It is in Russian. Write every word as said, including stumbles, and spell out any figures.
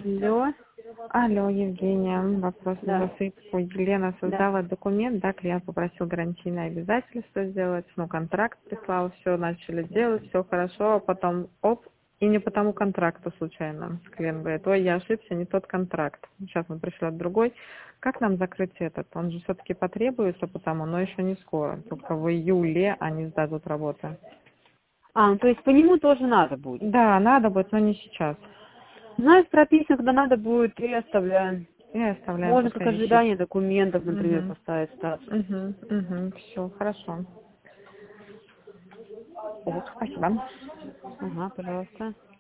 Алло. Алло, Евгения, вопрос на Да. засыпку. Елена Да. создала документ, да, клиент попросил гарантийное обязательство сделать, ну, контракт прислал, все начали делать, все хорошо, а потом оп, и не по тому контракту случайно. Клиент говорит, ой, я ошибся, не тот контракт. Сейчас он пришлет другой. Как нам закрыть этот? Он же все-таки потребуется потому, но еще не скоро. Только в июле они сдадут работы. А, ну, то есть по нему тоже надо будет. Да, надо будет, но не сейчас. Знаешь, прописано, когда надо будет, и оставляем. И оставляем, Можно как пускай висит. ожидание документов, например, Угу. поставить статус. Угу, угу, все, хорошо. Вот, спасибо. Ага, пожалуйста.